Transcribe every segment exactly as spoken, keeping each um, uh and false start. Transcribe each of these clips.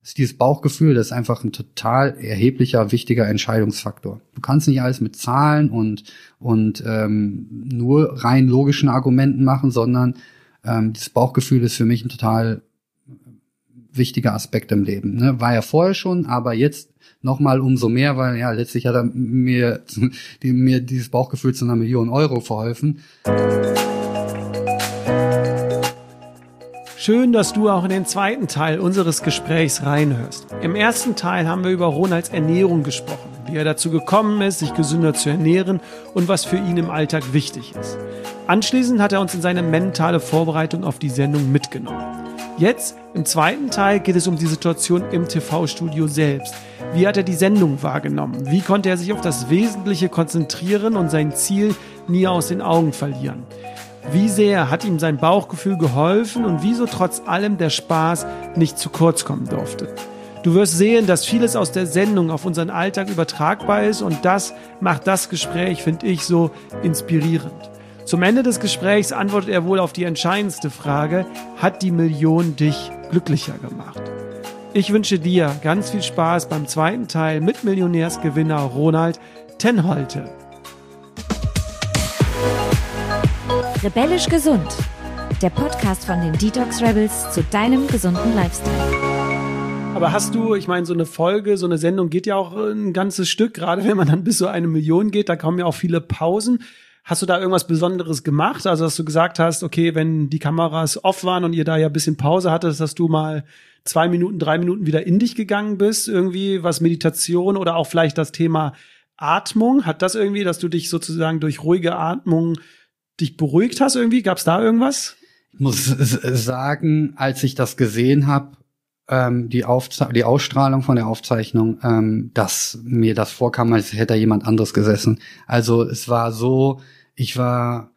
ist dieses Bauchgefühl, das ist einfach ein total erheblicher, wichtiger Entscheidungsfaktor. Du kannst nicht alles mit Zahlen und und ähm, nur rein logischen Argumenten machen, sondern ähm, dieses Bauchgefühl ist für mich ein total wichtiger Aspekt im Leben. Ne? War ja vorher schon, aber jetzt noch mal umso mehr, weil ja letztlich hat er mir, die, mir dieses Bauchgefühl zu einer Million Euro verholfen. Schön, dass du auch in den zweiten Teil unseres Gesprächs reinhörst. Im ersten Teil haben wir über Ronalds Ernährung gesprochen, wie er dazu gekommen ist, sich gesünder zu ernähren und was für ihn im Alltag wichtig ist. Anschließend hat er uns in seine mentale Vorbereitung auf die Sendung mitgenommen. Jetzt, im zweiten Teil, geht es um die Situation im T V-Studio selbst. Wie hat er die Sendung wahrgenommen? Wie konnte er sich auf das Wesentliche konzentrieren und sein Ziel nie aus den Augen verlieren? Wie sehr hat ihm sein Bauchgefühl geholfen und wieso trotz allem der Spaß nicht zu kurz kommen durfte? Du wirst sehen, dass vieles aus der Sendung auf unseren Alltag übertragbar ist und das macht das Gespräch, finde ich, so inspirierend. Zum Ende des Gesprächs antwortet er wohl auf die entscheidendste Frage: Hat die Million dich glücklicher gemacht? Ich wünsche dir ganz viel Spaß beim zweiten Teil mit Millionärsgewinner Ronald Tenholte. Rebellisch gesund. Der Podcast von den Detox Rebels zu deinem gesunden Lifestyle. Aber hast du, ich meine, so eine Folge, so eine Sendung geht ja auch ein ganzes Stück, gerade wenn man dann bis so eine Million geht, da kommen ja auch viele Pausen. Hast du da irgendwas Besonderes gemacht? Also, dass du gesagt hast, okay, wenn die Kameras off waren und ihr da ja ein bisschen Pause hattet, dass du mal zwei Minuten, drei Minuten wieder in dich gegangen bist, irgendwie was Meditation oder auch vielleicht das Thema Atmung. Hat das irgendwie, dass du dich sozusagen durch ruhige Atmung dich beruhigt hast irgendwie? Gab's da irgendwas? Ich muss sagen, als ich das gesehen habe, ähm, die, Aufze- die Ausstrahlung von der Aufzeichnung, ähm, dass mir das vorkam, als hätte da jemand anderes gesessen. Also es war so, ich war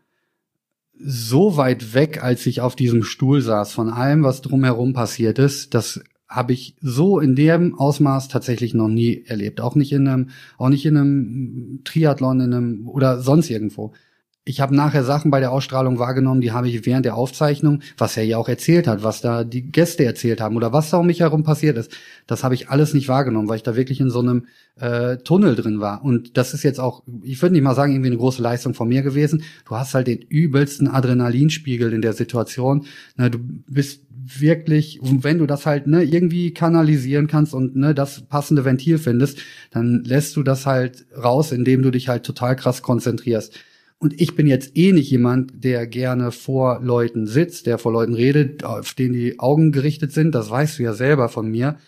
so weit weg, als ich auf diesem Stuhl saß, von allem, was drumherum passiert ist. Das habe ich so in dem Ausmaß tatsächlich noch nie erlebt. Auch nicht in einem, auch nicht in einem Triathlon, in einem oder sonst irgendwo. Ich habe nachher Sachen bei der Ausstrahlung wahrgenommen, die habe ich während der Aufzeichnung, was er ja auch erzählt hat, was da die Gäste erzählt haben oder was da um mich herum passiert ist, das habe ich alles nicht wahrgenommen, weil ich da wirklich in so einem äh, Tunnel drin war. Und das ist jetzt auch, ich würde nicht mal sagen, irgendwie eine große Leistung von mir gewesen. Du hast halt den übelsten Adrenalinspiegel in der Situation. Na, du bist wirklich, wenn du das halt ne irgendwie kanalisieren kannst und ne das passende Ventil findest, dann lässt du das halt raus, indem du dich halt total krass konzentrierst. Und ich bin jetzt eh nicht jemand, der gerne vor Leuten sitzt, der vor Leuten redet, auf denen die Augen gerichtet sind. Das weißt du ja selber von mir.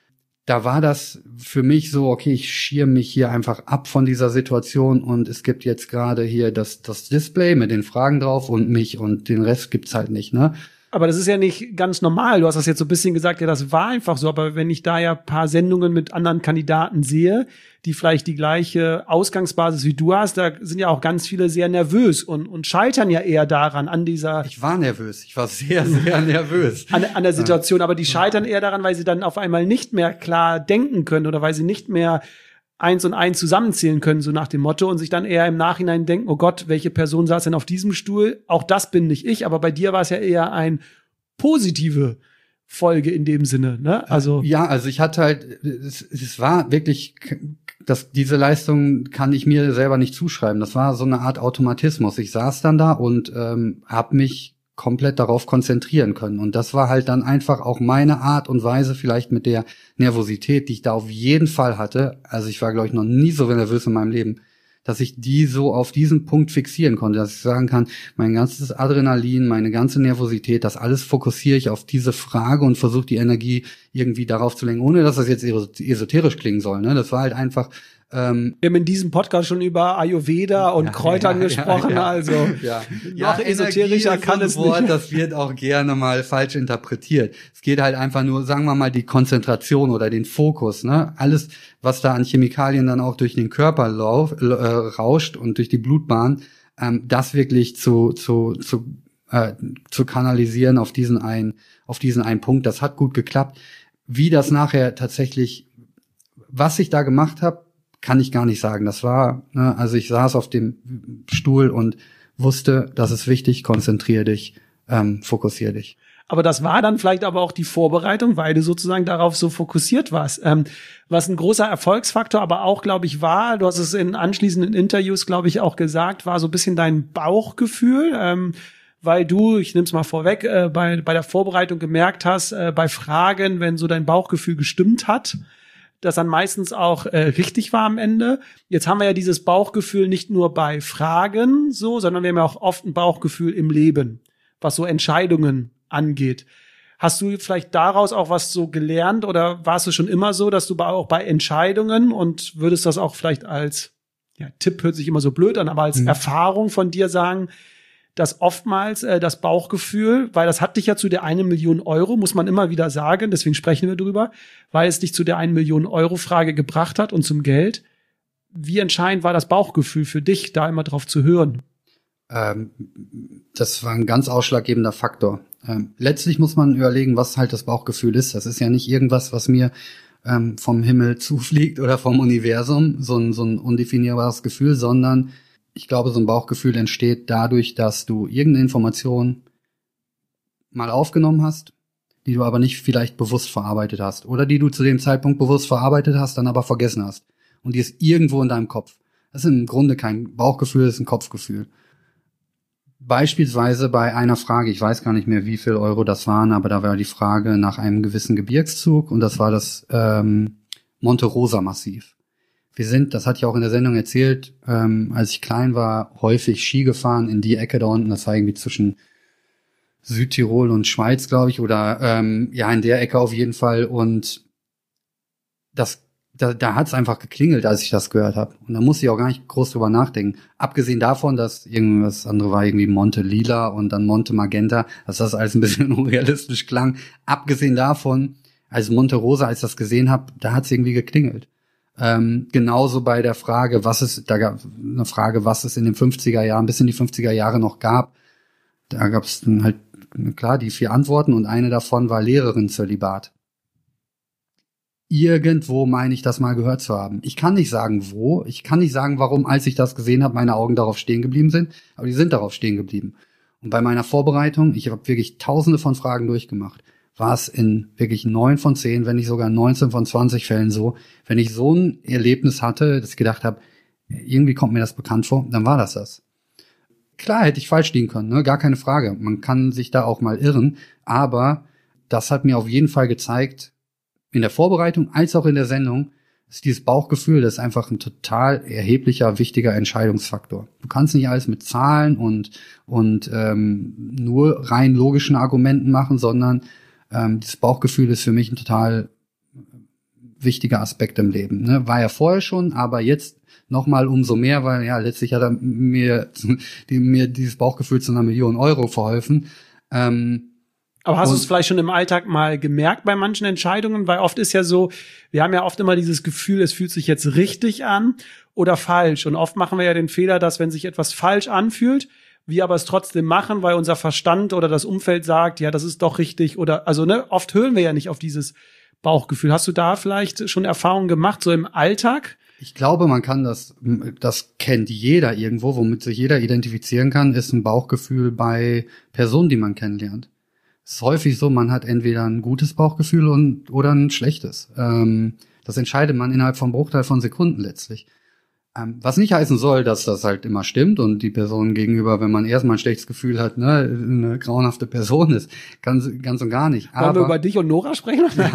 Da war das für mich so, okay, ich schirme mich hier einfach ab von dieser Situation und es gibt jetzt gerade hier das, das Display mit den Fragen drauf und mich und den Rest gibt's halt nicht, ne? Aber das ist ja nicht ganz normal. Du hast das jetzt so ein bisschen gesagt, ja, das war einfach so. Aber wenn ich da ja ein paar Sendungen mit anderen Kandidaten sehe, die vielleicht die gleiche Ausgangsbasis wie du hast, da sind ja auch ganz viele sehr nervös und, und scheitern ja eher daran, an dieser... Ich war nervös. Ich war sehr, sehr nervös. An, an der Situation. Aber die scheitern eher daran, weil sie dann auf einmal nicht mehr klar denken können oder weil sie nicht mehr eins und eins zusammenzählen können, so nach dem Motto, und sich dann eher im Nachhinein denken, oh Gott, welche Person saß denn auf diesem Stuhl? Auch das bin nicht ich, aber bei dir war es ja eher ein positive Folge in dem Sinne, ne? Also ja, also ich hatte halt, es, es war wirklich, das, diese Leistung kann ich mir selber nicht zuschreiben. Das war so eine Art Automatismus. Ich saß dann da und ähm, habe mich komplett darauf konzentrieren können. Und das war halt dann einfach auch meine Art und Weise, vielleicht mit der Nervosität, die ich da auf jeden Fall hatte. Also ich war, glaube ich, noch nie so nervös in meinem Leben, dass ich die so auf diesen Punkt fixieren konnte, dass ich sagen kann, mein ganzes Adrenalin, meine ganze Nervosität, das alles fokussiere ich auf diese Frage und versuche die Energie irgendwie darauf zu lenken, ohne dass das jetzt esoterisch klingen soll. Ne? Das war halt einfach Ähm, Wir haben in diesem Podcast schon über Ayurveda und ja, Kräutern ja, gesprochen, ja, ja. also ja. noch ja, esoterischer kann es Wort, nicht. Das wird auch gerne mal falsch interpretiert. Es geht halt einfach nur, sagen wir mal, die Konzentration oder den Fokus, ne? Alles, was da an Chemikalien dann auch durch den Körper lauf, äh, rauscht und durch die Blutbahn, ähm, das wirklich zu zu zu äh, zu kanalisieren auf diesen einen auf diesen einen Punkt. Das hat gut geklappt. Wie das nachher tatsächlich, was ich da gemacht habe, kann ich gar nicht sagen. Das war, ne, also ich saß auf dem Stuhl und wusste, das ist wichtig, konzentrier dich, ähm, fokussier dich. Aber das war dann vielleicht aber auch die Vorbereitung, weil du sozusagen darauf so fokussiert warst. Ähm, was ein großer Erfolgsfaktor aber auch, glaube ich, war, du hast es in anschließenden Interviews, glaube ich, auch gesagt, war so ein bisschen dein Bauchgefühl, ähm, weil du, ich nehme es mal vorweg, äh, bei, bei der Vorbereitung gemerkt hast, äh, bei Fragen, wenn so dein Bauchgefühl gestimmt hat, das dann meistens auch äh, richtig war am Ende. Jetzt haben wir ja dieses Bauchgefühl nicht nur bei Fragen so, sondern wir haben ja auch oft ein Bauchgefühl im Leben, was so Entscheidungen angeht. Hast du vielleicht daraus auch was so gelernt oder warst du schon immer so, dass du auch bei Entscheidungen und würdest das auch vielleicht als, ja, Tipp hört sich immer so blöd an, aber als mhm. Erfahrung von dir sagen, dass oftmals äh, das Bauchgefühl, weil das hat dich ja zu der eine Million Euro, muss man immer wieder sagen, deswegen sprechen wir drüber, weil es dich zu der eine Million Euro Frage gebracht hat und zum Geld. Wie entscheidend war das Bauchgefühl für dich, da immer drauf zu hören? Ähm, das war ein ganz ausschlaggebender Faktor. Ähm, letztlich muss man überlegen, was halt das Bauchgefühl ist. Das ist ja nicht irgendwas, was mir ähm, vom Himmel zufliegt oder vom Universum, so ein, so ein undefinierbares Gefühl, sondern ich glaube, so ein Bauchgefühl entsteht dadurch, dass du irgendeine Information mal aufgenommen hast, die du aber nicht vielleicht bewusst verarbeitet hast oder die du zu dem Zeitpunkt bewusst verarbeitet hast, dann aber vergessen hast. Und die ist irgendwo in deinem Kopf. Das ist im Grunde kein Bauchgefühl, das ist ein Kopfgefühl. Beispielsweise bei einer Frage, ich weiß gar nicht mehr, wie viel Euro das waren, aber da war die Frage nach einem gewissen Gebirgszug und das war das ähm, Monte Rosa Massiv. Wir sind, das hatte ich auch in der Sendung erzählt, ähm, als ich klein war, häufig Ski gefahren in die Ecke da unten, das war irgendwie zwischen Südtirol und Schweiz, glaube ich, oder ähm, ja, in der Ecke auf jeden Fall und das Da, da hat es einfach geklingelt, als ich das gehört habe. Und da musste ich auch gar nicht groß drüber nachdenken. Abgesehen davon, dass irgendwas andere war, irgendwie Monte Lila und dann Monte Magenta, dass das alles ein bisschen unrealistisch klang. Abgesehen davon, als Monte Rosa, als ich das gesehen habe, da hat es irgendwie geklingelt. Ähm, genauso bei der Frage, was es, da gab eine Frage, was es in den fünfziger Jahren, bis in die fünfziger Jahre noch gab. Da gab es dann halt, klar, die vier Antworten und eine davon war Lehrerin-Zölibat. Irgendwo meine ich das mal gehört zu haben. Ich kann nicht sagen, wo. Ich kann nicht sagen, warum, als ich das gesehen habe, meine Augen darauf stehen geblieben sind. Aber die sind darauf stehen geblieben. Und bei meiner Vorbereitung, ich habe wirklich tausende von Fragen durchgemacht, war es in wirklich neun von zehn, wenn nicht sogar neunzehn von zwanzig Fällen so. Wenn ich so ein Erlebnis hatte, dass ich gedacht habe, irgendwie kommt mir das bekannt vor, dann war das das. Klar hätte ich falsch liegen können, ne? Gar keine Frage. Man kann sich da auch mal irren. Aber das hat mir auf jeden Fall gezeigt, in der Vorbereitung als auch in der Sendung, ist dieses Bauchgefühl, das ist einfach ein total erheblicher, wichtiger Entscheidungsfaktor. Du kannst nicht alles mit Zahlen und und ähm, nur rein logischen Argumenten machen, sondern ähm, dieses Bauchgefühl ist für mich ein total wichtiger Aspekt im Leben. Ne? War ja vorher schon, aber jetzt noch mal umso mehr, weil ja letztlich hat er mir, die, mir dieses Bauchgefühl zu einer Million Euro verholfen. Ähm, Aber hast du es vielleicht schon im Alltag mal gemerkt bei manchen Entscheidungen? Weil oft ist ja so, wir haben ja oft immer dieses Gefühl, es fühlt sich jetzt richtig an oder falsch. Und oft machen wir ja den Fehler, dass wenn sich etwas falsch anfühlt, wir aber es trotzdem machen, weil unser Verstand oder das Umfeld sagt, ja, das ist doch richtig. Oder also ne, oft hören wir ja nicht auf dieses Bauchgefühl. Hast du da vielleicht schon Erfahrungen gemacht, so im Alltag? Ich glaube, man kann das, das kennt jeder irgendwo, womit sich jeder identifizieren kann, ist ein Bauchgefühl bei Personen, die man kennenlernt. Es ist häufig so, man hat entweder ein gutes Bauchgefühl und oder ein schlechtes. Ähm, das entscheidet man innerhalb von Bruchteil von Sekunden letztlich. Ähm, was nicht heißen soll, dass das halt immer stimmt und die Person gegenüber, wenn man erstmal ein schlechtes Gefühl hat, ne, eine grauenhafte Person ist. Ganz, ganz und gar nicht. Wollen Aber wir über dich und Nora sprechen? Ja,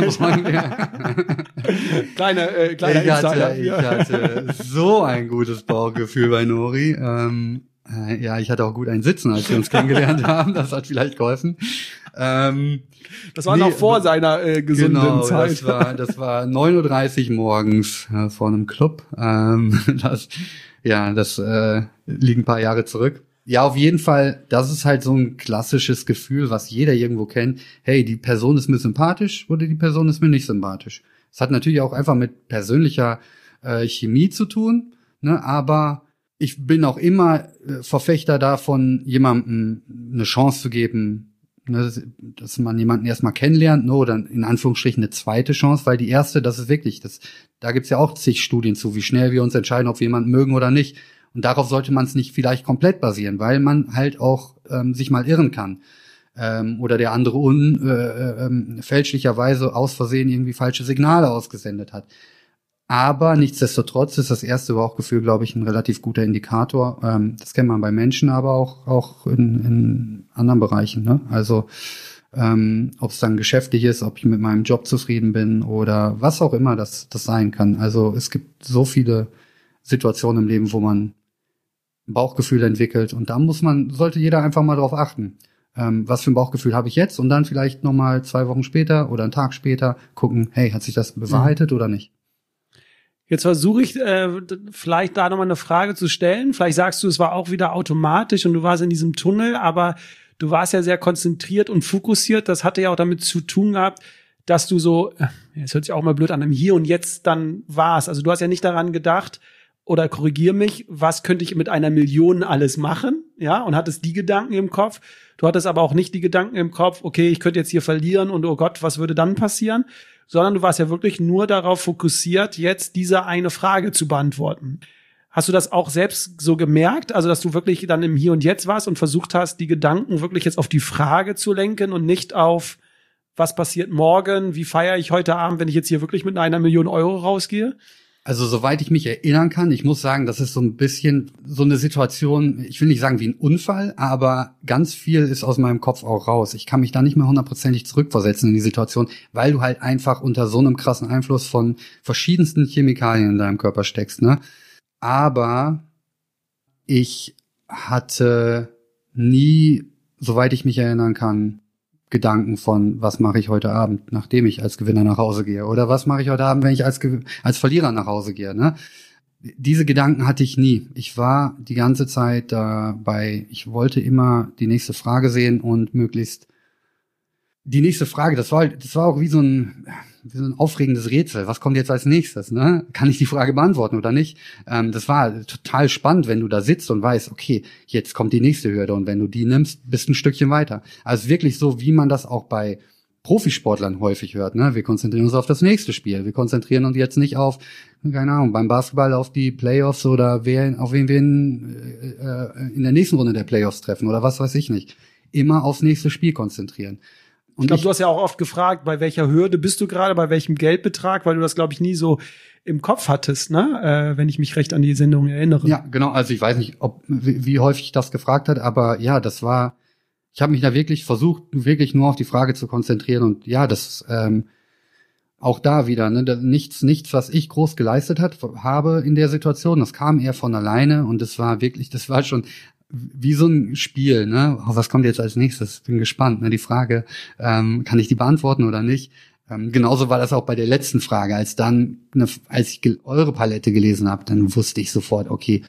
kleine, äh, kleiner ich hatte, Insider. ich hatte so ein gutes Bauchgefühl bei Nori. Ähm, äh, ja, ich hatte auch gut ein Sitzen, als wir uns kennengelernt haben. Das hat vielleicht geholfen. Ähm, das war nee, noch vor seiner äh, gesunden genau, Zeit. Das war, das war neun Uhr dreißig morgens äh, vor einem Club. Ähm, das, ja, das äh, liegt ein paar Jahre zurück. Ja, auf jeden Fall, das ist halt so ein klassisches Gefühl, was jeder irgendwo kennt. Hey, die Person ist mir sympathisch oder die Person ist mir nicht sympathisch. Das hat natürlich auch einfach mit persönlicher äh, Chemie zu tun, ne? Aber ich bin auch immer äh, Verfechter davon, jemandem eine Chance zu geben, ne, dass man jemanden erstmal kennenlernt, ne, oder in Anführungsstrichen eine zweite Chance, weil die erste, das ist wirklich, das, da gibt's ja auch zig Studien zu, wie schnell wir uns entscheiden, ob wir jemanden mögen oder nicht. Und darauf sollte man es nicht vielleicht komplett basieren, weil man halt auch ähm, sich mal irren kann. ähm, oder der andere un, äh, äh, fälschlicherweise aus Versehen irgendwie falsche Signale ausgesendet hat. Aber nichtsdestotrotz ist das erste Bauchgefühl, glaube ich, ein relativ guter Indikator. Ähm, das kennt man bei Menschen, aber auch auch in, in anderen Bereichen. Ne? Also ähm, ob es dann geschäftlich ist, ob ich mit meinem Job zufrieden bin oder was auch immer das das sein kann. Also es gibt so viele Situationen im Leben, wo man ein Bauchgefühl entwickelt und da muss man sollte jeder einfach mal drauf achten. Ähm, was für ein Bauchgefühl habe ich jetzt? Und dann vielleicht noch mal zwei Wochen später oder einen Tag später gucken, hey, hat sich das bewahrheitet mhm. oder nicht? Jetzt versuche ich äh, vielleicht da nochmal eine Frage zu stellen. Vielleicht sagst du, es war auch wieder automatisch und du warst in diesem Tunnel, aber du warst ja sehr konzentriert und fokussiert. Das hatte ja auch damit zu tun gehabt, dass du so, es hört sich auch mal blöd an, im Hier und Jetzt dann warst. Also du hast ja nicht daran gedacht, oder korrigier mich, was könnte ich mit einer Million alles machen? Ja, und hattest die Gedanken im Kopf. Du hattest aber auch nicht die Gedanken im Kopf, okay, ich könnte jetzt hier verlieren und oh Gott, was würde dann passieren? Sondern du warst ja wirklich nur darauf fokussiert, jetzt diese eine Frage zu beantworten. Hast du das auch selbst so gemerkt? Also, dass du wirklich dann im Hier und Jetzt warst und versucht hast, die Gedanken wirklich jetzt auf die Frage zu lenken und nicht auf, was passiert morgen, wie feiere ich heute Abend, wenn ich jetzt hier wirklich mit einer Million Euro rausgehe? Also soweit ich mich erinnern kann, ich muss sagen, das ist so ein bisschen so eine Situation, ich will nicht sagen wie ein Unfall, aber ganz viel ist aus meinem Kopf auch raus. Ich kann mich da nicht mehr hundertprozentig zurückversetzen in die Situation, weil du halt einfach unter so einem krassen Einfluss von verschiedensten Chemikalien in deinem Körper steckst, ne? Aber ich hatte nie, soweit ich mich erinnern kann, Gedanken von, was mache ich heute Abend, nachdem ich als Gewinner nach Hause gehe? Oder was mache ich heute Abend, wenn ich als Ge- als Verlierer nach Hause gehe? Ne? Diese Gedanken hatte ich nie. Ich war die ganze Zeit dabei, ich wollte immer die nächste Frage sehen und möglichst die nächste Frage, das war das war auch wie so ein wie so ein aufregendes Rätsel. Was kommt jetzt als nächstes? Ne? Kann ich die Frage beantworten oder nicht? Ähm, das war total spannend, wenn du da sitzt und weißt, okay, jetzt kommt die nächste Hürde und wenn du die nimmst, bist du ein Stückchen weiter. Also wirklich so, wie man das auch bei Profisportlern häufig hört. Ne? Wir konzentrieren uns auf das nächste Spiel. Wir konzentrieren uns jetzt nicht auf, keine Ahnung, beim Basketball auf die Playoffs oder wer, auf wen wir in, äh, in der nächsten Runde der Playoffs treffen oder was weiß ich nicht. Immer aufs nächste Spiel konzentrieren. Und ich glaube, du hast ja auch oft gefragt, bei welcher Hürde bist du gerade, bei welchem Geldbetrag, weil du das, glaube ich, nie so im Kopf hattest, ne? Äh, wenn ich mich recht an die Sendung erinnere. Ja, genau. Also ich weiß nicht, ob wie, wie häufig ich das gefragt hat, aber ja, das war, ich habe mich da wirklich versucht, wirklich nur auf die Frage zu konzentrieren und ja, das ähm, auch da wieder, ne, nichts, nichts, was ich groß geleistet hat, habe in der Situation. Das kam eher von alleine und das war wirklich, das war schon wie so ein Spiel, ne? Oh, was kommt jetzt als nächstes? Bin gespannt, ne? Die Frage, ähm, kann ich die beantworten oder nicht? Ähm, genauso war das auch bei der letzten Frage. Als dann, ne, als ich ge- eure Palette gelesen habe, dann wusste ich sofort, okay,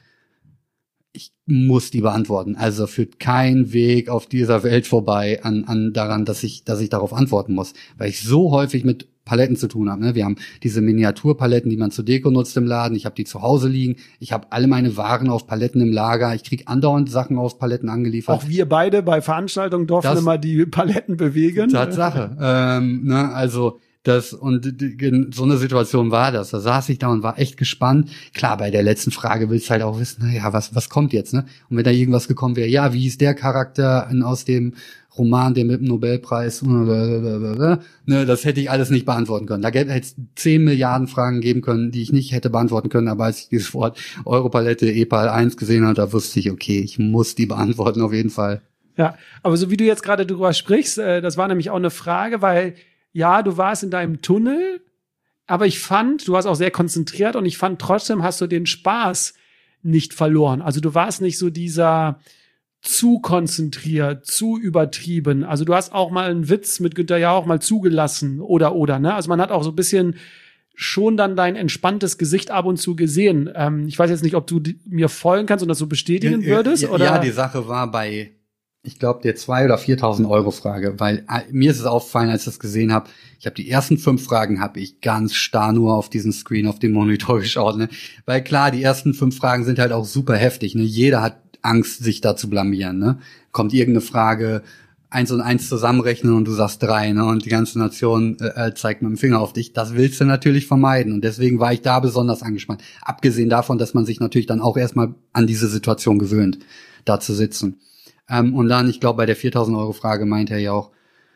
ich muss die beantworten. Also führt kein Weg auf dieser Welt vorbei an, an daran, dass ich, dass ich darauf antworten muss, weil ich so häufig mit Paletten zu tun habe. Ne? Wir haben diese Miniaturpaletten, die man zur Deko nutzt im Laden. Ich habe die zu Hause liegen. Ich habe alle meine Waren auf Paletten im Lager. Ich krieg andauernd Sachen auf Paletten angeliefert. Auch wir beide bei Veranstaltungen durften das immer die Paletten bewegen. Tatsache. ähm, ne? Also das und so eine Situation war das. Da saß ich da und war echt gespannt. Klar, bei der letzten Frage willst du halt auch wissen, naja, was was kommt jetzt, ne? Und wenn da irgendwas gekommen wäre, ja, wie hieß der Charakter aus dem Roman, der mit dem Nobelpreis, ne, das hätte ich alles nicht beantworten können. Da hätte es zehn Milliarden Fragen geben können, die ich nicht hätte beantworten können, aber als ich dieses Wort Europalette E P A L eins gesehen habe, da wusste ich, okay, ich muss die beantworten auf jeden Fall. Ja, aber so wie du jetzt gerade drüber sprichst, das war nämlich auch eine Frage, weil ja, du warst in deinem Tunnel, aber ich fand, du warst auch sehr konzentriert und ich fand trotzdem hast du den Spaß nicht verloren. Also du warst nicht so dieser zu konzentriert, zu übertrieben. Also du hast auch mal einen Witz mit Günther Jauch mal zugelassen oder, oder, ne? Also man hat auch so ein bisschen schon dann dein entspanntes Gesicht ab und zu gesehen. Ähm, ich weiß jetzt nicht, ob du die, mir folgen kannst und das so bestätigen würdest, ja, oder? Ja, die Sache war bei, ich glaube, der zwei oder viertausend Euro Frage, weil äh, mir ist es aufgefallen, als ich das gesehen habe. Ich habe die ersten fünf Fragen habe ich ganz starr nur auf diesen Screen, auf dem Monitor geschaut, ne? Weil klar, die ersten fünf Fragen sind halt auch super heftig, ne? Jeder hat Angst, sich da zu blamieren, ne? Kommt irgendeine Frage, eins und eins zusammenrechnen und du sagst drei, ne? Und die ganze Nation äh, zeigt mit dem Finger auf dich. Das willst du natürlich vermeiden und deswegen war ich da besonders angespannt. Abgesehen davon, dass man sich natürlich dann auch erstmal an diese Situation gewöhnt, da zu sitzen. Ähm, und dann, ich glaube, bei der viertausend Euro Frage meinte er ja auch,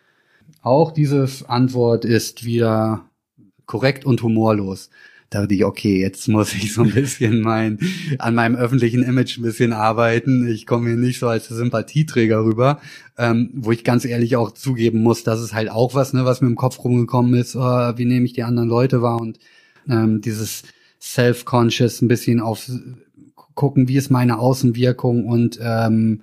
auch diese Antwort ist wieder korrekt und humorlos. Da dachte ich, okay, jetzt muss ich so ein bisschen mein, an meinem öffentlichen Image ein bisschen arbeiten. Ich komme hier nicht so als Sympathieträger rüber, ähm, wo ich ganz ehrlich auch zugeben muss, das ist halt auch was, ne, was mir im Kopf rumgekommen ist, oh, wie nehme ich die anderen Leute wahr und ähm, dieses Self-Conscious ein bisschen auf gucken, wie ist meine Außenwirkung und ähm,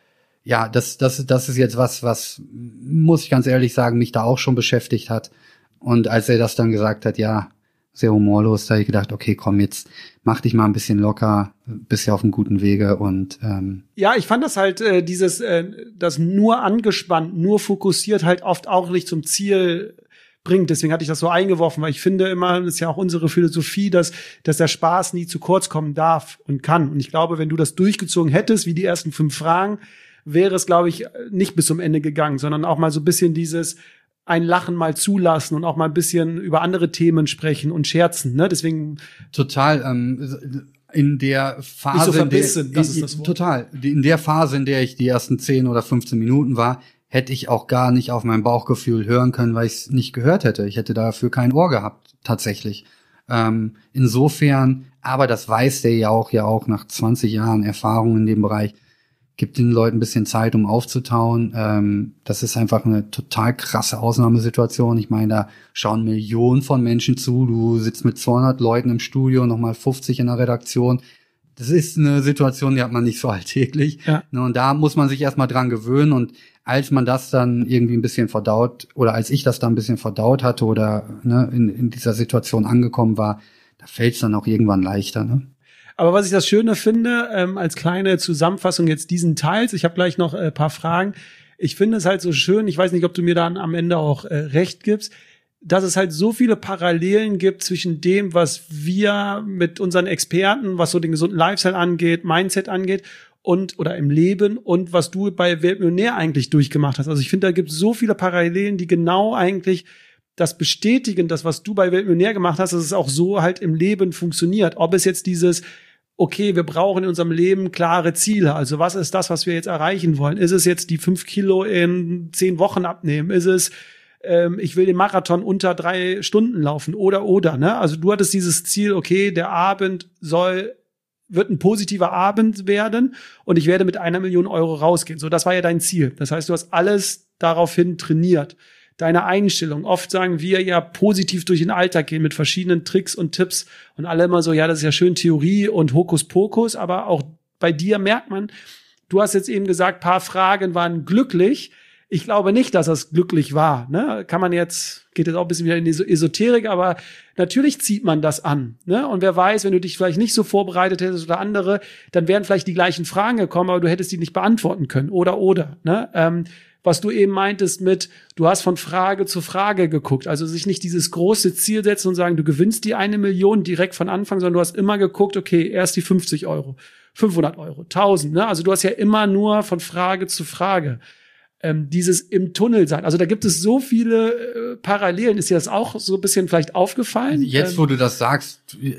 ja, das, das, das ist jetzt was, was, muss ich ganz ehrlich sagen, mich da auch schon beschäftigt hat. Und als er das dann gesagt hat, ja, sehr humorlos, da habe ich gedacht, okay, komm, jetzt mach dich mal ein bisschen locker, bist ja auf einem guten Wege und ähm ja, ich fand das halt, äh, dieses, äh, das nur angespannt, nur fokussiert halt oft auch nicht zum Ziel bringt. Deswegen hatte ich das so eingeworfen, weil ich finde immer, das ist ja auch unsere Philosophie, dass, dass der Spaß nie zu kurz kommen darf und kann. Und ich glaube, wenn du das durchgezogen hättest, wie die ersten fünf Fragen, wäre es, glaube ich, nicht bis zum Ende gegangen, sondern auch mal so ein bisschen dieses ein Lachen mal zulassen und auch mal ein bisschen über andere Themen sprechen und scherzen, ne? Deswegen total ähm, in der Phase, nicht so verbissen, in der, das ist das Wort. Total. In der Phase, in der ich die ersten zehn oder fünfzehn Minuten war, hätte ich auch gar nicht auf mein Bauchgefühl hören können, weil ich es nicht gehört hätte. Ich hätte dafür kein Ohr gehabt, tatsächlich. Ähm, insofern, aber das weiß der ja auch, ja auch nach zwanzig Jahren Erfahrung in dem Bereich, gibt den Leuten ein bisschen Zeit, um aufzutauen. Ähm, das ist einfach eine total krasse Ausnahmesituation. Ich meine, da schauen Millionen von Menschen zu. Du sitzt mit zweihundert Leuten im Studio, nochmal fünfzig in der Redaktion. Das ist eine Situation, die hat man nicht so alltäglich. Ja. Und da muss man sich erstmal dran gewöhnen. Und als man das dann irgendwie ein bisschen verdaut, oder als ich das dann ein bisschen verdaut hatte oder ne, in, in dieser Situation angekommen war, da fällt es dann auch irgendwann leichter, ne? Aber was ich das Schöne finde, ähm, als kleine Zusammenfassung jetzt diesen Teils, ich habe gleich noch ein äh, paar Fragen. Ich finde es halt so schön, ich weiß nicht, ob du mir dann am Ende auch äh, recht gibst, dass es halt so viele Parallelen gibt zwischen dem, was wir mit unseren Experten, was so den gesunden Lifestyle angeht, Mindset angeht und oder im Leben und was du bei Weltmillionär eigentlich durchgemacht hast. Also ich finde, da gibt es so viele Parallelen, die genau eigentlich das bestätigen, das, was du bei Weltmillionär gemacht hast, dass es auch so halt im Leben funktioniert. Ob es jetzt dieses, okay, wir brauchen in unserem Leben klare Ziele. Also was ist das, was wir jetzt erreichen wollen? Ist es jetzt die fünf Kilo in zehn Wochen abnehmen? Ist es, ähm, ich will den Marathon unter drei Stunden laufen? Oder, oder, ne? Also du hattest dieses Ziel, okay, der Abend soll, wird ein positiver Abend werden und ich werde mit einer Million Euro rausgehen. So, das war ja dein Ziel. Das heißt, du hast alles daraufhin trainiert. Deine Einstellung. Oft sagen wir ja positiv durch den Alltag gehen mit verschiedenen Tricks und Tipps und alle immer so, ja, das ist ja schön Theorie und Hokuspokus, aber auch bei dir merkt man, du hast jetzt eben gesagt, paar Fragen waren glücklich. Ich glaube nicht, dass das glücklich war. Ne? Kann man jetzt, geht jetzt auch ein bisschen wieder in die Esoterik, aber natürlich zieht man das an. Ne? Und wer weiß, wenn du dich vielleicht nicht so vorbereitet hättest oder andere, dann wären vielleicht die gleichen Fragen gekommen, aber du hättest die nicht beantworten können. Oder, oder. Ne? Ähm, was du eben meintest mit, du hast von Frage zu Frage geguckt, also sich nicht dieses große Ziel setzen und sagen, du gewinnst die eine Million direkt von Anfang, sondern du hast immer geguckt, okay, erst die fünfzig Euro, fünfhundert Euro, tausend, ne? Also du hast ja immer nur von Frage zu Frage. Ähm, dieses im Tunnel sein, also da gibt es so viele äh, Parallelen. Ist dir das auch so ein bisschen vielleicht aufgefallen? Jetzt, wo du das sagst,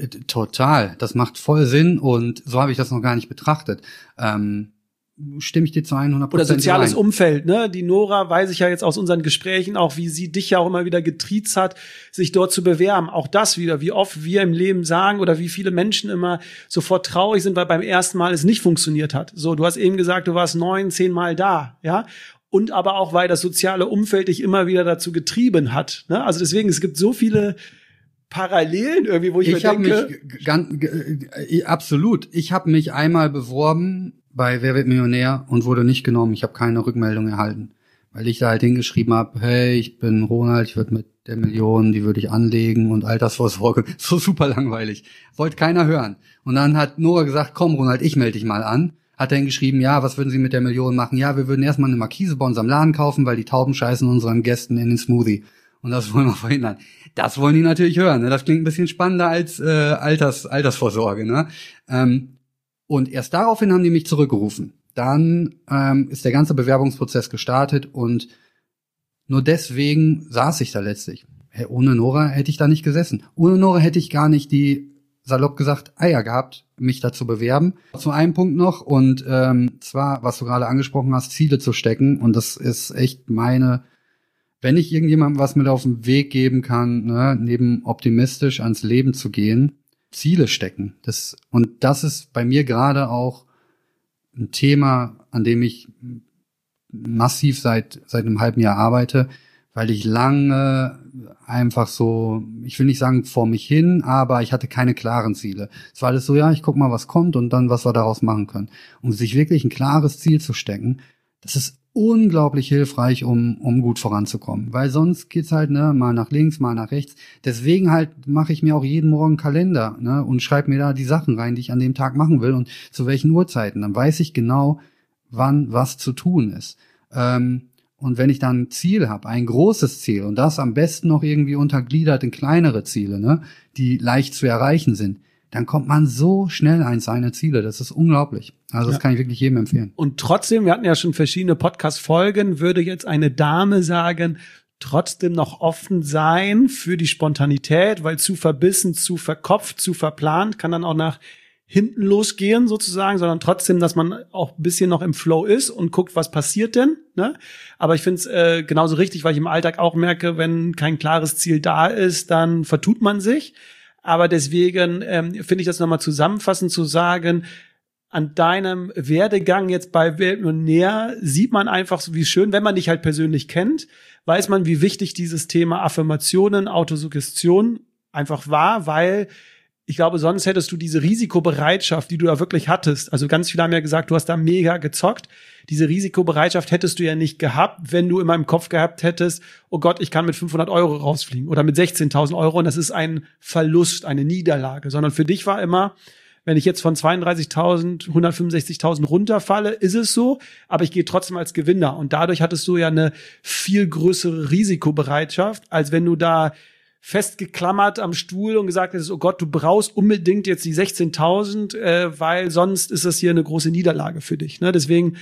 total, das macht voll Sinn und so habe ich das noch gar nicht betrachtet. Ähm Stimme ich dir zu hundert Prozent Oder soziales rein. Umfeld, ne? Die Nora weiß ich ja jetzt aus unseren Gesprächen auch, wie sie dich ja auch immer wieder getriezt hat, sich dort zu bewerben. Auch das wieder, wie oft wir im Leben sagen oder wie viele Menschen immer sofort traurig sind, weil beim ersten Mal es nicht funktioniert hat. So, du hast eben gesagt, du warst neun, zehn Mal da, ja? Und aber auch, weil das soziale Umfeld dich immer wieder dazu getrieben hat, ne? Also deswegen, es gibt so viele Parallelen irgendwie, wo ich, ich mir denke. Mich ganz, äh, absolut. Ich habe mich einmal beworben bei Wer wird Millionär und wurde nicht genommen. Ich habe keine Rückmeldung erhalten, weil ich da halt hingeschrieben habe, hey, ich bin Ronald, ich würde mit der Million, die würde ich anlegen und Altersvorsorge. So super langweilig. Wollte keiner hören. Und dann hat Nora gesagt, komm Ronald, ich melde dich mal an. Hat er hingeschrieben, ja, was würden Sie mit der Million machen? Ja, wir würden erstmal eine Markise bei unserem Laden kaufen, weil die Tauben scheißen unseren Gästen in den Smoothie. Und das wollen wir verhindern. Das wollen die natürlich hören. Ne? Das klingt ein bisschen spannender als äh, Alters, Altersvorsorge. Ne? Ähm, und erst daraufhin haben die mich zurückgerufen. Dann ähm, ist der ganze Bewerbungsprozess gestartet und nur deswegen saß ich da letztlich. Hey, ohne Nora hätte ich da nicht gesessen. Ohne Nora hätte ich gar nicht die salopp gesagt, Eier gehabt, mich da zu bewerben. Zu einem Punkt noch, und ähm, zwar, was du gerade angesprochen hast, Ziele zu stecken. Und das ist echt meine, wenn ich irgendjemandem was mit auf den Weg geben kann, ne, neben optimistisch ans Leben zu gehen, Ziele stecken. Das, und das ist bei mir gerade auch ein Thema, an dem ich massiv seit seit einem halben Jahr arbeite, weil ich lange einfach so, ich will nicht sagen vor mich hin, aber ich hatte keine klaren Ziele. Es war alles so, ja, ich guck mal, was kommt und dann, was wir daraus machen können. Um sich wirklich ein klares Ziel zu stecken, das ist unglaublich hilfreich, um um gut voranzukommen. Weil sonst geht's halt, ne, mal nach links, mal nach rechts. Deswegen halt mache ich mir auch jeden Morgen einen Kalender, ne, und schreibe mir da die Sachen rein, die ich an dem Tag machen will und zu welchen Uhrzeiten. Dann weiß ich genau, wann was zu tun ist. Ähm, und wenn ich dann ein Ziel habe, ein großes Ziel, und das am besten noch irgendwie untergliedert in kleinere Ziele, ne, die leicht zu erreichen sind, dann kommt man so schnell an seine Ziele. Das ist unglaublich. Also das ja. kann ich wirklich jedem empfehlen. Und trotzdem, wir hatten ja schon verschiedene Podcast-Folgen, würde jetzt eine Dame sagen, trotzdem noch offen sein für die Spontanität, weil zu verbissen, zu verkopft, zu verplant, kann dann auch nach hinten losgehen sozusagen, sondern trotzdem, dass man auch ein bisschen noch im Flow ist und guckt, was passiert denn. Ne? Aber ich finde es äh, genauso richtig, weil ich im Alltag auch merke, wenn kein klares Ziel da ist, dann vertut man sich. Aber deswegen ähm, finde ich das nochmal zusammenfassend zu sagen, an deinem Werdegang jetzt bei Weltmillionär sieht man einfach so, wie schön, wenn man dich halt persönlich kennt, weiß man, wie wichtig dieses Thema Affirmationen, Autosuggestion einfach war, weil ich glaube, sonst hättest du diese Risikobereitschaft, die du da wirklich hattest. Also ganz viele haben ja gesagt, du hast da mega gezockt. Diese Risikobereitschaft hättest du ja nicht gehabt, wenn du in meinem Kopf gehabt hättest, oh Gott, ich kann mit fünfhundert Euro rausfliegen oder mit sechzehntausend Euro und das ist ein Verlust, eine Niederlage. Sondern für dich war immer, wenn ich jetzt von zweiunddreißigtausend, hundertfünfundsechzigtausend runterfalle, ist es so, aber ich gehe trotzdem als Gewinner. Und dadurch hattest du ja eine viel größere Risikobereitschaft, als wenn du da festgeklammert am Stuhl und gesagt hättest, oh Gott, du brauchst unbedingt jetzt die sechzehntausend, äh, weil sonst ist das hier eine große Niederlage für dich. Ne? Deswegen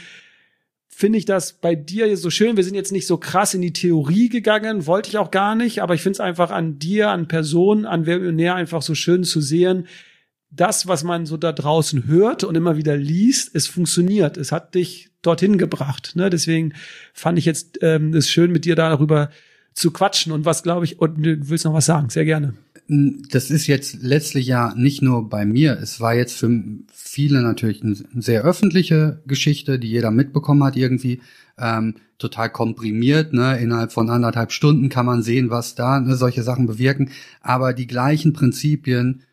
finde ich das bei dir jetzt so schön. Wir sind jetzt nicht so krass in die Theorie gegangen, wollte ich auch gar nicht, aber ich finde es einfach an dir, an Personen, an Weltmillionär einfach so schön zu sehen, das, was man so da draußen hört und immer wieder liest, es funktioniert. Es hat dich dorthin gebracht. Ne? Deswegen fand ich jetzt ähm, es schön, mit dir darüber zu quatschen. Und was, glaube ich, und du willst noch was sagen? Sehr gerne. Das ist jetzt letztlich ja nicht nur bei mir. Es war jetzt für viele natürlich eine sehr öffentliche Geschichte, die jeder mitbekommen hat irgendwie. Ähm, total komprimiert, ne? Innerhalb von anderthalb Stunden kann man sehen, was da, ne, solche Sachen bewirken. Aber die gleichen Prinzipien,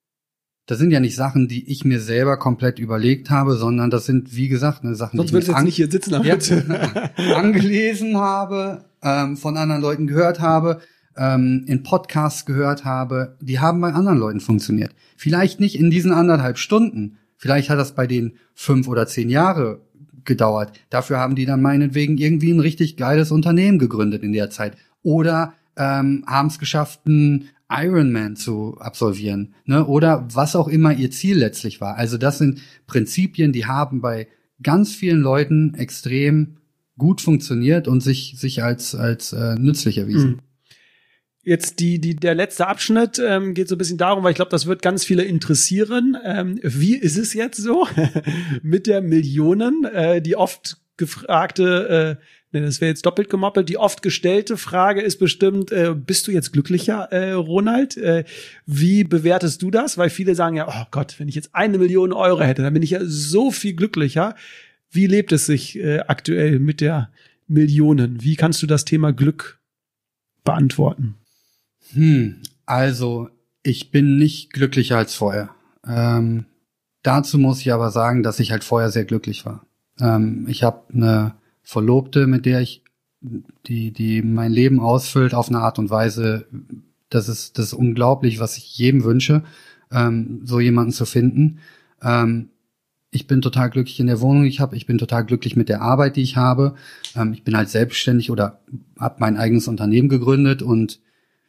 das sind ja nicht Sachen, die ich mir selber komplett überlegt habe, sondern das sind, wie gesagt, ne, Sachen, Sonst die ich jetzt an- nicht hier sitzen, ja, angelesen habe, ähm, von anderen Leuten gehört habe, ähm, in Podcasts gehört habe. Die haben bei anderen Leuten funktioniert. Vielleicht nicht in diesen anderthalb Stunden. Vielleicht hat das bei denen fünf oder zehn Jahre gedauert. Dafür haben die dann meinetwegen irgendwie ein richtig geiles Unternehmen gegründet in der Zeit. Oder ähm, haben es geschafft, einen Ironman zu absolvieren, ne? Oder was auch immer ihr Ziel letztlich war. Also das sind Prinzipien, die haben bei ganz vielen Leuten extrem gut funktioniert und sich sich als als äh, nützlich erwiesen. Jetzt die die der letzte Abschnitt ähm, geht so ein bisschen darum, weil ich glaube, das wird ganz viele interessieren. Ähm, wie ist es jetzt so mit der Millionen, äh, die oft gefragte, äh, das wäre jetzt doppelt gemoppelt, die oft gestellte Frage ist bestimmt, äh, bist du jetzt glücklicher, äh, Ronald? Äh, wie bewertest du das? Weil viele sagen ja, oh Gott, wenn ich jetzt eine Million Euro hätte, dann bin ich ja so viel glücklicher. Wie lebt es sich äh, aktuell mit der Millionen? Wie kannst du das Thema Glück beantworten? Hm, also ich bin nicht glücklicher als vorher. Ähm, dazu muss ich aber sagen, dass ich halt vorher sehr glücklich war. Ähm, ich habe eine Verlobte, mit der ich die die mein Leben ausfüllt auf eine Art und Weise, das ist das ist unglaublich, was ich jedem wünsche, ähm, so jemanden zu finden. Ähm, ich bin total glücklich in der Wohnung, die ich habe. Ich bin total glücklich mit der Arbeit, die ich habe. Ähm, ich bin halt selbstständig oder habe mein eigenes Unternehmen gegründet und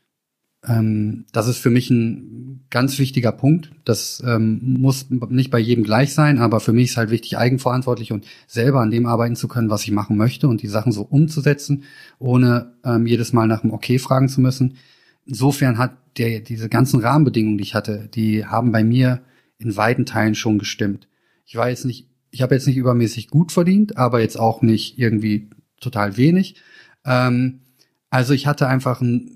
ähm, das ist für mich ein ganz wichtiger Punkt. Das ähm, muss nicht bei jedem gleich sein, aber für mich ist halt wichtig, eigenverantwortlich und selber an dem arbeiten zu können, was ich machen möchte und die Sachen so umzusetzen, ohne ähm, jedes Mal nach dem Okay fragen zu müssen. insofern hat der, diese ganzen Rahmenbedingungen, die ich hatte, die haben bei mir in weiten Teilen schon gestimmt. Ich war jetzt nicht, ich habe jetzt nicht übermäßig gut verdient, aber jetzt auch nicht irgendwie total wenig. Ähm, also ich hatte einfach ein,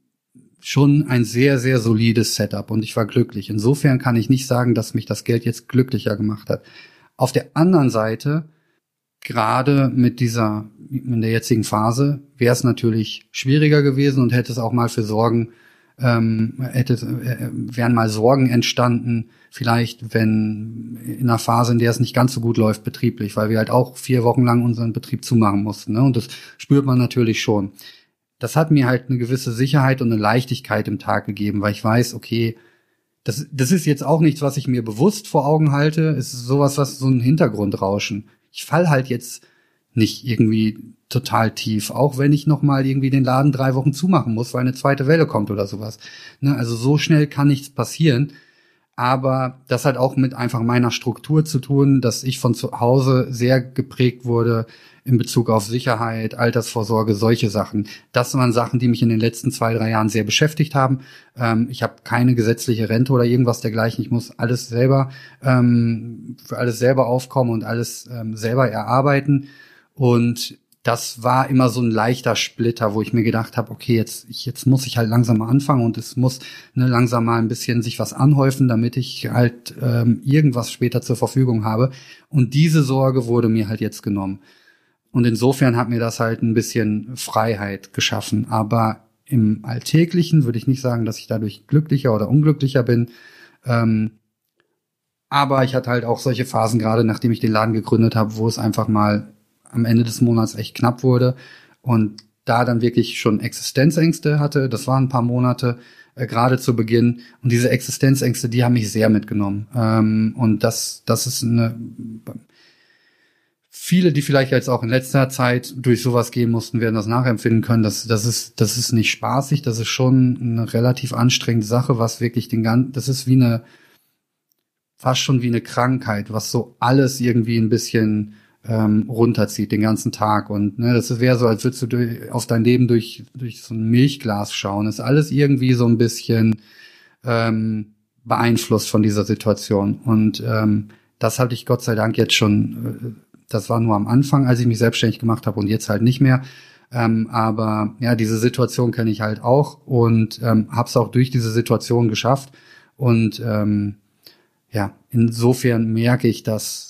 schon ein sehr, sehr solides Setup und ich war glücklich. Insofern kann ich nicht sagen, dass mich das Geld jetzt glücklicher gemacht hat. Auf der anderen Seite, gerade mit dieser, in der jetzigen Phase, wäre es natürlich schwieriger gewesen und hätte es auch mal für Sorgen, ähm, hätte, äh, wären mal Sorgen entstanden, vielleicht, wenn in einer Phase, in der es nicht ganz so gut läuft, betrieblich, weil wir halt auch vier Wochen lang unseren Betrieb zumachen mussten, ne? Und das spürt man natürlich schon. Das hat mir halt eine gewisse Sicherheit und eine Leichtigkeit im Tag gegeben, weil ich weiß, okay, das, das ist jetzt auch nichts, was ich mir bewusst vor Augen halte. Es ist sowas, was so ein Hintergrundrauschen. Ich fall halt jetzt nicht irgendwie total tief, auch wenn ich noch mal irgendwie den Laden drei Wochen zumachen muss, weil eine zweite Welle kommt oder sowas. Ne, also so schnell kann nichts passieren. Aber das hat auch mit einfach meiner Struktur zu tun, dass ich von zu Hause sehr geprägt wurde in Bezug auf Sicherheit, Altersvorsorge, solche Sachen. Das waren Sachen, die mich in den letzten zwei, drei Jahren sehr beschäftigt haben. Ähm, ich habe keine gesetzliche Rente oder irgendwas dergleichen. Ich muss alles selber, ähm, für alles selber aufkommen und alles ähm, selber erarbeiten. Und das war immer so ein leichter Splitter, wo ich mir gedacht habe, okay, jetzt ich, jetzt muss ich halt langsam mal anfangen und es muss ne, langsam mal ein bisschen sich was anhäufen, damit ich halt ähm, irgendwas später zur Verfügung habe. Und diese Sorge wurde mir halt jetzt genommen. Und insofern hat mir das halt ein bisschen Freiheit geschaffen. Aber im Alltäglichen würde ich nicht sagen, dass ich dadurch glücklicher oder unglücklicher bin. Ähm, aber ich hatte halt auch solche Phasen, gerade nachdem ich den Laden gegründet habe, wo es einfach mal am Ende des Monats echt knapp wurde und da dann wirklich schon Existenzängste hatte. Das waren ein paar Monate, äh, gerade zu Beginn. Und diese Existenzängste, die haben mich sehr mitgenommen. Ähm, und das, das ist eine, viele, die vielleicht jetzt auch in letzter Zeit durch sowas gehen mussten, werden das nachempfinden können. Das, das ist, das ist nicht spaßig. Das ist schon eine relativ anstrengende Sache, was wirklich den ganzen, das ist wie eine, fast schon wie eine Krankheit, was so alles irgendwie ein bisschen ähm, runterzieht den ganzen Tag. Und ne, das wäre so, als würdest du durch, auf dein Leben durch durch so ein Milchglas schauen. Das ist alles irgendwie so ein bisschen ähm, beeinflusst von dieser Situation. Und ähm, das hatte ich Gott sei Dank jetzt schon, äh, das war nur am Anfang, als ich mich selbstständig gemacht habe und jetzt halt nicht mehr. Ähm, aber ja, diese Situation kenne ich halt auch und ähm, habe es auch durch diese Situation geschafft. Und ähm, ja, insofern merke ich, dass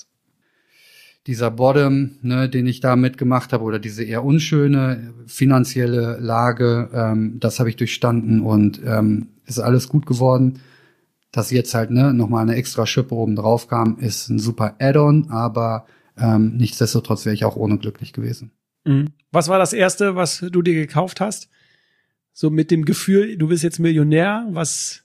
dieser Bottom, ne, den ich da mitgemacht habe, oder diese eher unschöne finanzielle Lage, ähm, das habe ich durchstanden und ähm, ist alles gut geworden. Dass jetzt halt ne nochmal eine extra Schippe oben drauf kam, ist ein super Add-on, aber ähm, nichtsdestotrotz wäre ich auch ohne glücklich gewesen. Mhm. Was war das Erste, was du dir gekauft hast? So mit dem Gefühl, du bist jetzt Millionär, was?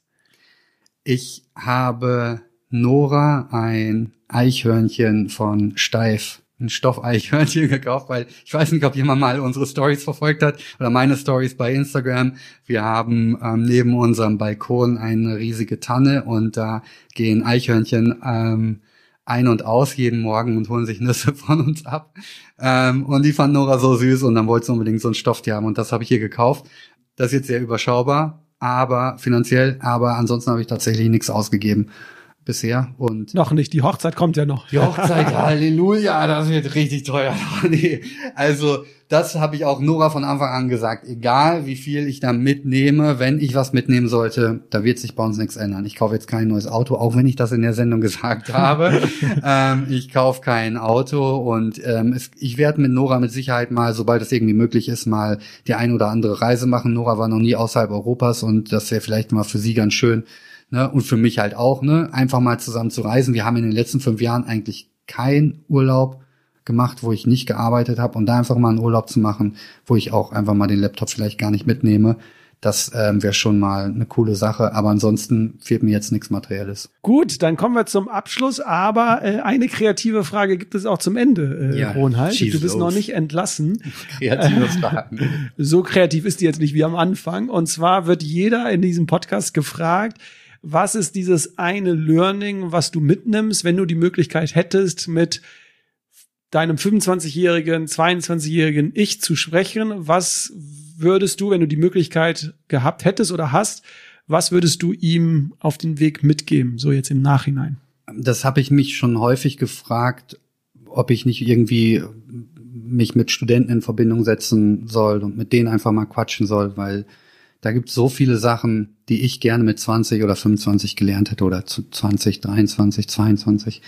Ich habe Nora ein Eichhörnchen von Steif, ein Stoffeichhörnchen gekauft, weil ich weiß nicht, ob jemand mal unsere Stories verfolgt hat oder meine Stories bei Instagram. Wir haben ähm, neben unserem Balkon eine riesige Tanne und da gehen Eichhörnchen ähm, ein und aus jeden Morgen und holen sich Nüsse von uns ab. Ähm, und die fand Nora so süß und dann wollte sie unbedingt so ein Stofftier haben und das habe ich hier gekauft. Das ist jetzt sehr überschaubar, aber finanziell, aber ansonsten habe ich tatsächlich nichts ausgegeben bisher. Und noch nicht, die Hochzeit kommt ja noch. Die Hochzeit, Halleluja, das wird richtig teuer. Nee, also das habe ich auch Nora von Anfang an gesagt. Egal wie viel ich da mitnehme, wenn ich was mitnehmen sollte, da wird sich bei uns nichts ändern. Ich kaufe jetzt kein neues Auto, auch wenn ich das in der Sendung gesagt habe. ähm, ich kaufe kein Auto und ähm, es, ich werde mit Nora mit Sicherheit mal, sobald es irgendwie möglich ist, mal die ein oder andere Reise machen. Nora war noch nie außerhalb Europas und das wäre vielleicht mal für sie ganz schön. Ne, und für mich halt auch, ne, einfach mal zusammen zu reisen. Wir haben in den letzten fünf Jahren eigentlich keinen Urlaub gemacht, wo ich nicht gearbeitet habe und da einfach mal einen Urlaub zu machen, wo ich auch einfach mal den Laptop vielleicht gar nicht mitnehme. Das ähm, wäre schon mal eine coole Sache, aber ansonsten fehlt mir jetzt nichts Materielles. Gut, dann kommen wir zum Abschluss, aber äh, eine kreative Frage gibt es auch zum Ende, äh, ja, Ronald. Du bist los. Noch nicht entlassen. Kreative Fragen. So kreativ ist die jetzt nicht wie am Anfang. Und zwar wird jeder in diesem Podcast gefragt, was ist dieses eine Learning, was du mitnimmst, wenn du die Möglichkeit hättest, mit deinem fünfundzwanzigjährigen, zweiundzwanzigjährigen Ich zu sprechen. Was würdest du, wenn du die Möglichkeit gehabt hättest oder hast, was würdest du ihm auf den Weg mitgeben, so jetzt im Nachhinein? Das habe ich mich schon häufig gefragt, ob ich nicht irgendwie mich mit Studenten in Verbindung setzen soll und mit denen einfach mal quatschen soll, weil da gibt es so viele Sachen, die ich gerne mit zwanzig oder fünfundzwanzig gelernt hätte oder zu zwanzig, dreiundzwanzig, zweiundzwanzig.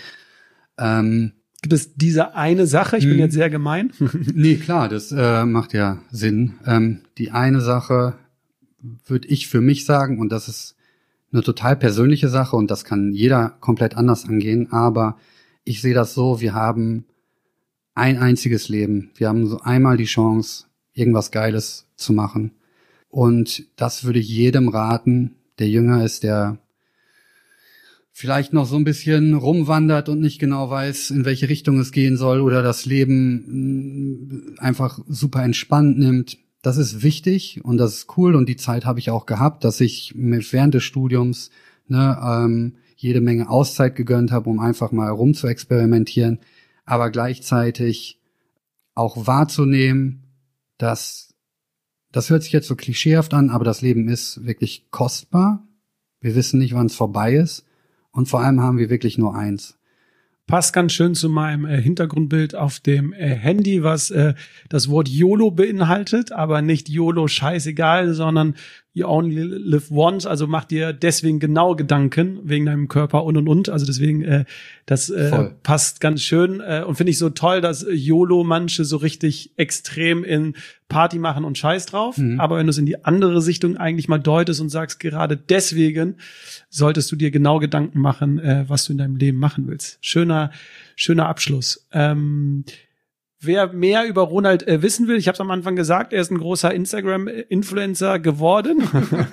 Ähm, Gibt es diese eine Sache? Ich bin jetzt sehr gemein. Nee, klar, das äh, macht ja Sinn. Ähm, die eine Sache würde ich für mich sagen, und das ist eine total persönliche Sache und das kann jeder komplett anders angehen, aber ich sehe das so, wir haben ein einziges Leben. Wir haben so einmal die Chance, irgendwas Geiles zu machen. Und das würde ich jedem raten, der jünger ist, der vielleicht noch so ein bisschen rumwandert und nicht genau weiß, in welche Richtung es gehen soll oder das Leben einfach super entspannt nimmt. Das ist wichtig und das ist cool und die Zeit habe ich auch gehabt, dass ich mir während des Studiums ne, ähm, jede Menge Auszeit gegönnt habe, um einfach mal rum zu experimentieren, aber gleichzeitig auch wahrzunehmen, dass das hört sich jetzt so klischeehaft an, aber das Leben ist wirklich kostbar. Wir wissen nicht, wann es vorbei ist. Und vor allem haben wir wirklich nur eins. Passt ganz schön zu meinem äh, Hintergrundbild auf dem äh, Handy, was äh, das Wort YOLO beinhaltet, aber nicht YOLO scheißegal, sondern you only live once, also mach dir deswegen genau Gedanken wegen deinem Körper und und und, also deswegen äh, das äh, passt ganz schön äh, und finde ich so toll, dass äh, YOLO manche so richtig extrem in Party machen und Scheiß drauf, mhm. aber wenn du es in die andere Richtung eigentlich mal deutest und sagst, gerade deswegen solltest du dir genau Gedanken machen, äh, was du in deinem Leben machen willst. Schöner, schöner Abschluss. Ähm, Wer mehr über Ronald äh, wissen will, ich habe es am Anfang gesagt, er ist ein großer Instagram-Influencer geworden.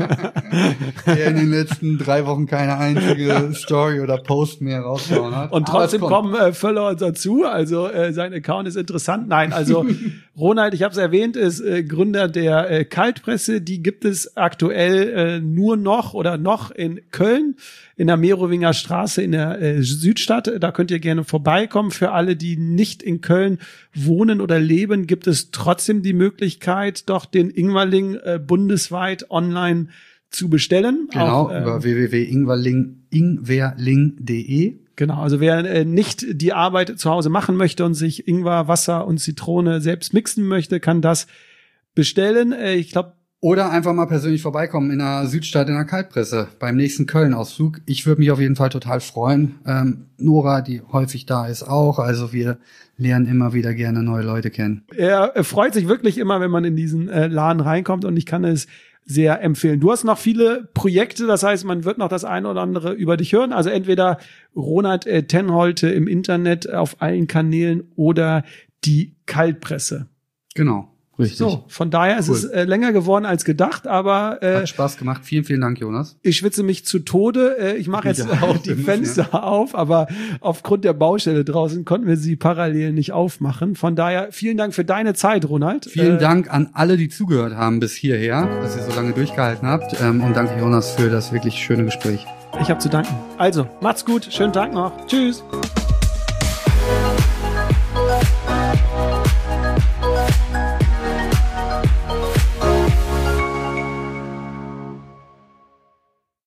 Der in den letzten drei Wochen keine einzige Story oder Post mehr rausgehauen hat. Und trotzdem kommen äh, Follower dazu, also äh, sein Account ist interessant. Nein, also Ronald, ich habe es erwähnt, ist äh, Gründer der äh, Kaltpresse. Die gibt es aktuell äh, nur noch oder noch in Köln, in der Merowinger Straße in der äh, Südstadt. Da könnt ihr gerne vorbeikommen. Für alle, die nicht in Köln wohnen oder leben, gibt es trotzdem die Möglichkeit, doch den Ingwerling äh, bundesweit online zu bestellen. Genau, Auch, äh, über w w w punkt ingwerling punkt de. Genau, also wer äh, nicht die Arbeit zu Hause machen möchte und sich Ingwer, Wasser und Zitrone selbst mixen möchte, kann das bestellen. Äh, ich glaube, Oder einfach mal persönlich vorbeikommen in der Südstadt in der Kaltpresse beim nächsten Köln-Ausflug. Ich würde mich auf jeden Fall total freuen. Ähm, Nora, die häufig da ist, auch. Also wir lernen immer wieder gerne neue Leute kennen. Er, er freut sich wirklich immer, wenn man in diesen äh, Laden reinkommt und ich kann es sehr empfehlen. Du hast noch viele Projekte, das heißt, man wird noch das eine oder andere über dich hören. Also entweder Ronald äh, Tenholte im Internet auf allen Kanälen oder die Kaltpresse. Genau. Richtig. So, von daher ist cool. es äh, länger geworden als gedacht, aber äh, hat Spaß gemacht. Vielen, vielen Dank, Jonas. Ich schwitze mich zu Tode. Äh, ich mache jetzt ja, auch die Fenster ja. auf, aber aufgrund der Baustelle draußen konnten wir sie parallel nicht aufmachen. Von daher vielen Dank für deine Zeit, Ronald. Vielen äh, Dank an alle, die zugehört haben bis hierher, dass ihr so lange durchgehalten habt. Ähm, und danke, Jonas, für das wirklich schöne Gespräch. Ich habe zu danken. Also, macht's gut. Schönen Tag noch. Tschüss.